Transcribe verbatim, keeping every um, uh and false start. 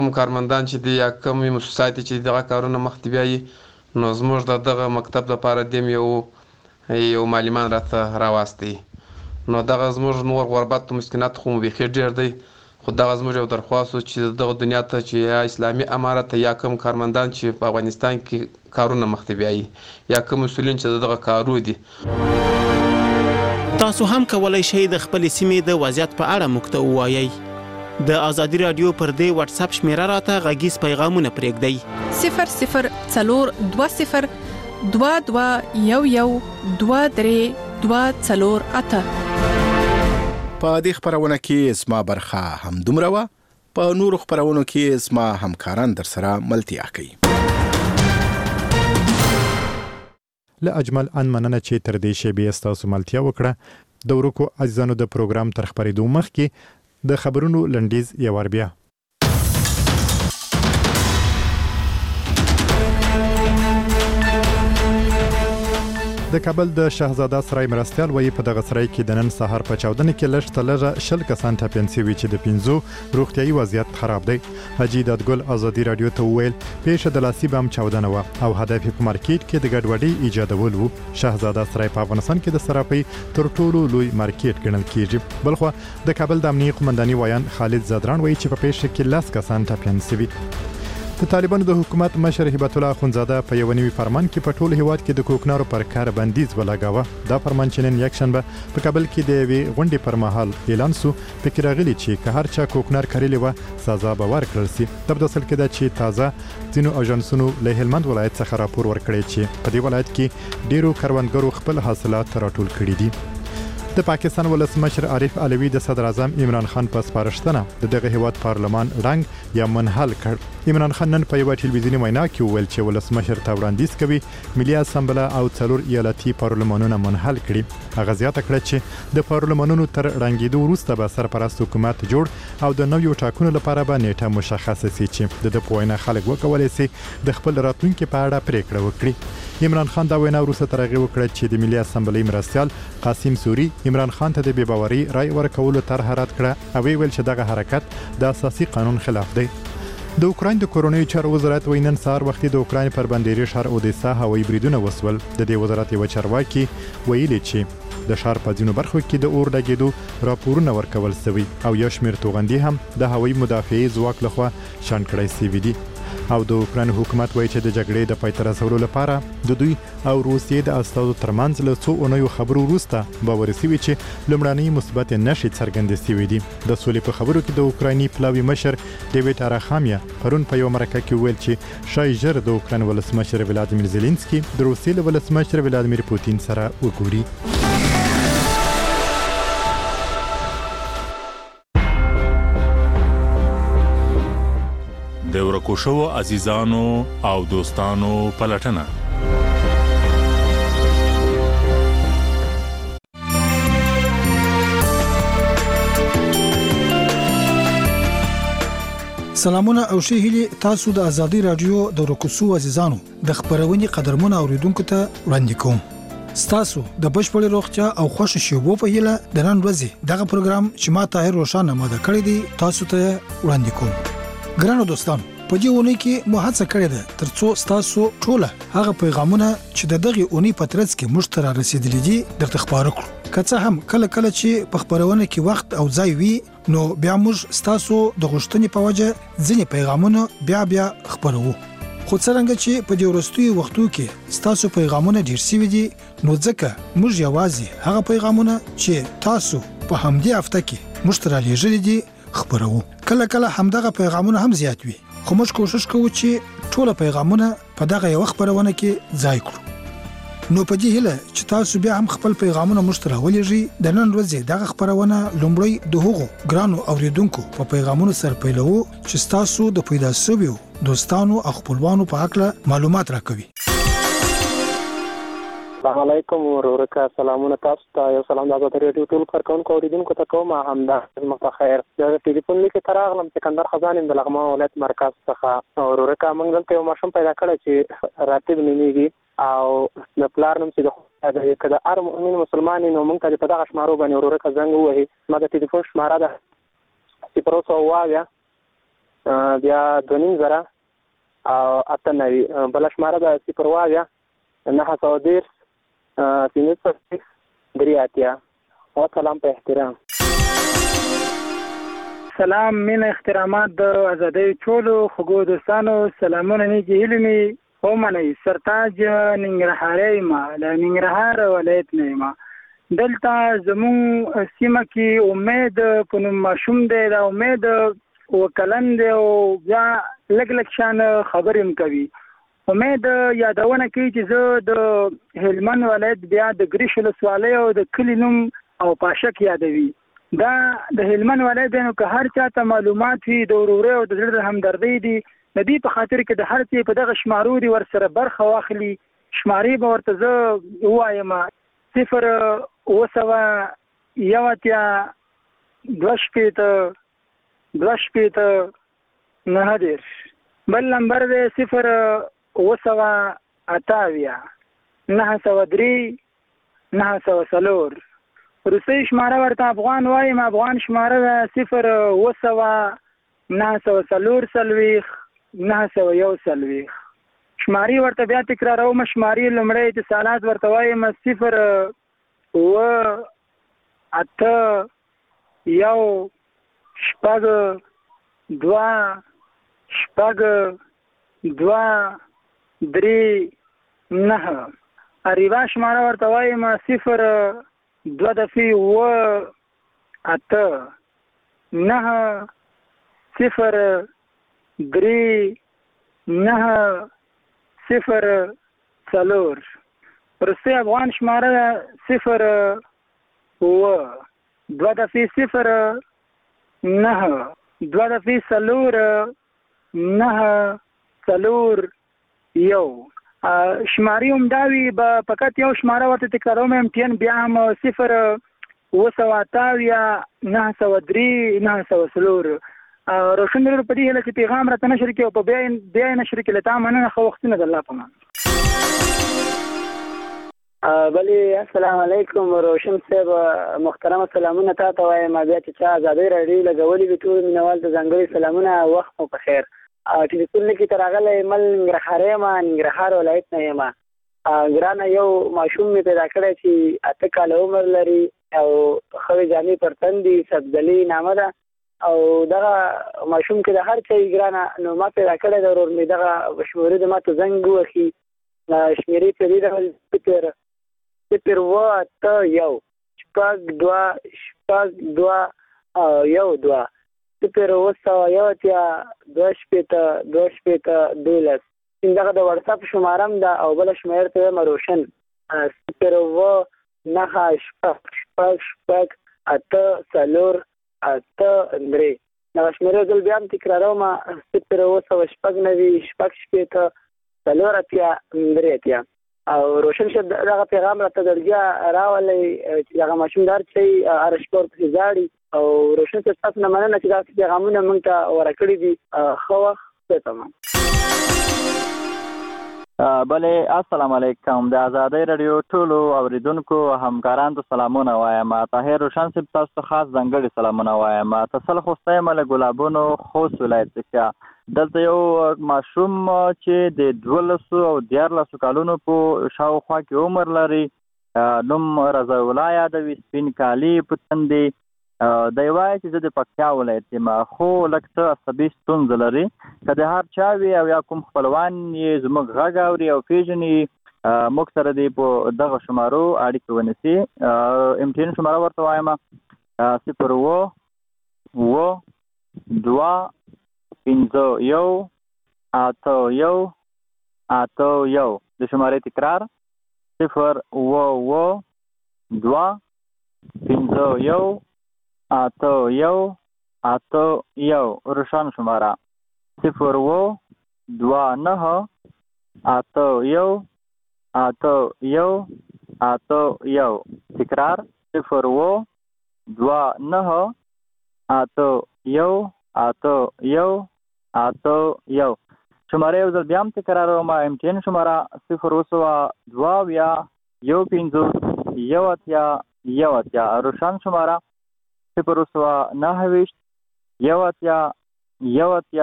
کوم کارمندان چې دی یا کوم مؤسسات چې دغه کارونه مخ ته بیایي نو زموږ د دغه مکتب لپاره دیم یو یو معلمان راته راوستي نو دغه زموږ نور غربت مسکینات خو بیخي ډېر دی خو دغه زموږ یو درخواست چې دغه دنیا ته چې یا اسلامي امارت یا کوم کارمندان چې په افغانستان کې کارونه مخ ته بیایي یا کوم مسؤلین چې دغه کارو دي. تاسو هم کولای شئ د خپل سیمې د وضعیت په اړه موږ ته ووایئ. د ازادي رادیو پر دې واتس اپ شمیره راته غږیز پیغامونه پرېږدئ صفر صفر څلور دوه صفر دوه دوه یو یو دوه درې دوه څلور اته. په دې خبرونه کې اسما برخه هم دومره وه. په نورو خبرونو کې اسما همکاران در سره ملتیا کوي. له اجمل ان مننه چې تر دې شیبې ستاسو ملتیا وکړه. د ورکو عزیزانو د پروګرام تر خبرېدو مخکې د خبرونو لنډیز یو ور بیا. د کابل د شهزاده سرای مرستیال وایي په دغه سرای کې د نن سهار په چاودنه کې لږ تر لږه شل کسان ټپیان شوي چې د پنځو روغتیایي وضعیت خراب دی. حاجي دادګل ازادي رادیو ته وویل پیښه د لاسي بم چاودنه وه او هدف یې په مارکیټ کې د ګډوډۍ ایجادول و. شهزاده سرای په افغانستان کې د صرافۍ تر ټولو لوی مارکیټ ګڼل کیږي. بلخوا د کابل د امنیه قومنداني وایان خالد زادران وایي چې په پیښه کې لس کسان ټپیان شوي. د طالبانو د حکومت مشر هبت الله اخونزاده په یو نوي فرمان کې په ټول هیواد کې د کوکنارو پر کار بندیز ولګاوه. دا فرمان چې نن یکشنبه په کابل کې د یوې غونډې پر مهال اعلان سو پکې راغلي چې که هر چا کوکنار کړلی وه سزا به ورکړل سي. د په اصل کې دا چې تازه ځینو اژانسونو له هلمند ولایت څخه راپور ورکړی چې په دې ولایت کې ډیرو کروندګرو خپل حاصلات راټول کړي دي. د پاکستان ولسمشر عارف علوي د صدر اعظم عمران خان په سپارښتنه د دغه هیواد پارلمان رنګ یا منحل کړ. عمران خان نن په یو ټلویزیونی وینا کې وویل چې ولسمشر ته وړاندیز کوي ملي اسامبله او څلور ایالتي پارلمانونه منحل کړي. هغه زیاته کړه چې د پارلمانونو تر رنګېدو وروسته به سرپرست حکومت جوړ او د نویو ټاکنو لپاره به نیټه مشخصه سي چې د د پوینه خلک وکولای سي د خپل راتلونکي په اړه پریکړه وکړي. عمران خان دا وینا وروسته تر هغه وکړه چې د ملي اسامبلې مرستیال قاسم سوري عمران خان ته د بې باوري رای ورکولو طرح رد کړه او ویل چې دغه حرکت د اساسي قانون خلاف دی. د اوکراین د کورونی چارو وزارت وایي نن سهار وختي د اوکراین پر بندري شهر اودیسا هوایي بریدونه وسول. د دې وزارت یو چارواکي ویلي چې د شهر په ځینو برخو کې د اور لګېدو راپورونه ورکول شوي او یو شمېر توغندي هم د هوایي مدافعي ځواک لخوا شنډ کړی شوي دي. او د اوکراین حکومت وایي چې د جګړې د پای ته رسولو لپاره د دوی او روسیې د استازو ترمنځ له څو اونیو خبرو وروسته باور شوي چې لومړنۍ مثبت نښې څرګندې شوي دي. د سولې په خبرو کې د اوکرایني پلاوي مشر ډیویډ اراخامیا پرون په یو مرکه کې ویل چې شای ژر د اوکراین ولسمشر ولادیمیر زيلنسکي د روسیې له ولسمشر ولادیمیر پوتین سره وګوري. د ورکو شو عزیزانو او دوستانو پلټنه. سلامونه او ښه هیلې تاسو د ازادي رادیو د ورکو شو عزیزانو د خبرونې قدرمنو اوریدونکو ته وړاندې کوم. ستاسو د بشپړ روغتیا او خوشو شوبو په هیله د نن ورځې دغه پروګرام چې ما طاهر روشانه ماده کړی دی تاسو ته وړاندې کوم. ګرانو دوستانو په دې اونۍ کې مو هڅه کړې ده ترڅو تاسو ټول هغه پیغامونه چې د دغه اونۍ په ترڅ کې مشترک رسیدلي دي درته خبرو کړو. که څه هم کله کله چې په خبرونه کې وخت او ځای وي نو بیا موږ تاسو د غوښتنې په وجه ځینې پیغامونه بیا بیا خبرو. خو څنګه چې په دې ورستوي وختو کې تاسو پیغامونه ډیر شوي دي نو ځکه موږ یوازې هغه پیغامونه چې تاسو په همدې هفته کې مشترک لېږلي دي خبرو. کله کله همدغه پیغامونه هم زیات وي خو موږ کوشش کوو چې ټول پیغامونه په دغه یو خبرونه کې ځای کړو. نو په دې هیله چې تاسو بیا هم خپل پیغامونه مشترک ولېږئ د نن ورځې دغه خبرونه لومړی د هغو ګرانو اوریدونکو په پیغامونو سره پیلوو چې تاسو د پیدا شویو دوستانو او خپلوانو په اړه معلومات راکوي. السلام علیکم ورورکه سلامونه تاسو ته یو سلام د ازادي رادیو ټول کارکونکو اوریدونکو ته کوم همدا مخه خیر. د ټلیفون لیکه تراغلم سکندر خزان د لغمان ولایت مرکز څخه ورورکه موږ دلته یو ماشوم پیدا کړی چې راتب نیمیږي او د پلار نوم چې د کده ار مؤمن مسلمان نو موږ ته په دغه شمارو باندې ورورکه زنګ وهي. ما د ټلیفون شماره ده صفر صفر وایا بیا دوه نیم زره او اته نوي. بله شماره ده صفر اویا نهه سوه دېرش پنځه څلوېښت درې اتیا. سلام په احترام. سلام، مینه، احترامات د ازادۍ ټولو خوږو دوستانو، سلامونه نیږي هیلې مې ومنئ. سرتاج ننګرهاری یم، له ننګرهار ولایت نه یم. دلته زموږ سیمه کې امید په نوم ماشوم دی. دا امید اوه کلن دی او بیا لږ لږ شان خبرې هم کوي. امید یادونه کوي چې زه د هلمند ولایت بیا د ګریش ولسوالۍ او د کلي نوم او پاشک یادوي. دا د هلمند ولایت دی، نو که هر چا ته معلومات وي د ورورۍ او د زړه د همدردۍ دي، د دې په خاطر کې د هر څه په دغه شمارو دي ورسره برخه واخلي. شمارې به ورته زه ووایم: صفر اوه سوه یو اتیا دوه شپېته دوه شپېته نهه دېرش. بل نمبر دی صفر اوه سوه اته اویا نهه سوه درې نهه سوه څلور. روسۍ شماره ورته افغان وایم. افغان شماره ده صفر اوه سوه نهه سوه څلور څلوېښت نهه سوه یو څلوېښت. شمارې ورته بیا تکراروم. شمارې لومړی اتصالات ورته وایم: صفر اوه اته یو شپږ دوه شپږ دوه درې نهه. اریبا شماره ورته وایم: صفر دوه دفعې اوه اته نهه صفر درې نهه صفر څلور. روسۍ افغان شماره صفر اوه دوه دفعې صفر نهه دوه دفعې څلور نهه څلور یو. شمارې هم دا وي، به فقط یو شماره ورته تکراروم. امتیان بیا هم صفر اوه سوه اته اویا نهه سوه درې نهه سوه څلور. روشن ورور په دې هیله چې پیغام راته نشر کړي او په بیا بیا یې نشر کړي. له تا مننه، ښه وختونه د الله په امان. بلې السلام علیکم روشن صاحب، محترمه سلامونه تا ته وایم. بیا چې چا ازادۍ راډیو لګولي وي ټول مینوال ته ځانګړي سلامونه، وخت مو په خیر. ټلیفون کې ته راغلی مل ننګرهاری یم، ننګرهار ولایت نه یم. ګرانه یو ماشوم مې پیدا کړی چې اته کاله عمر لري او ښه جامې پر تن دي، صفدلي نامه ده. او دغه ماشوم کې د هر چا ګرانه نو ما پیدا کړی د ورور مې دغه شمېرې د ما ته زنګ ووهي. شمېرې په دې ډول صفر صفر اوه اته یو شپږ دوه شپږ دوه یو دوه صفر اوه سوه یو اتیا دوه شپېته دوه شپېته دولس. دغه د وټساپ شماره هم ده. او بله شمېر ته وایم روشن صفر اوه نهه شپږ شپږ شپږ اته څلور اته درې. دغه شمېرې زه بیا هم تکراروم: صفر اوه سوه شپږ نوي شپږ شپېته څلور اتیا درې اتیا. او روشن صاحب دغه پیغام راته درجه راولی چې دغه ماشوم د هر چی هره شپه ورپسې ژاړي. او روشن صاحب تاسو نه مننه چې داسې پیغامونه موږ ته ورکړي دي. ښه وخت. تمام. بلې السلام علیکم. د ازادۍ راډیو ټولو اوریدونکو همکارانو ته سلامونه وایم. طاهر روشن صاحب تاسو ته خاص ځانګړي سلامونه وایم. تسل خوستی یم له ګلابونو خوست ولایت څخه. دلته یو ماشوم چې د دولسو او دیارلسو کالونو په شاوخوا کې عمر لري، نوم رضا الله یادوي، سپین کالي په تن دي. دی وایي چې زه د پکتیا ولایت یم، خو لږ څه عصبي ستونزه لري. که د هر چا وي او یا کوم خپلوان یې زموږ غږ اوري او پېژني، موږ سره دې په دغه شمارو اړیکې ونیسي. امتحان شماره ورته وایم: صفر اوه اوه دوه پنځه یو اته یو اته یو. د شمارې تکرار: صفر اوه اوه دوه پنځه یو اته یو اته یو. روشن شماره: صفر اوه دوه نهه اته یو اته یو اته یو. تکرار: صفر اوه دوه نهه اته یو اته یو اته یو. شماره یو ځل بیا هم تکراروم. امتحان شماره صفر اوه سوه دوه اویا یو پنځوس یو اتیا یو اتیا. روشن شماره صفر اوه سوه نهه ویشت یو اتیا یو اتیا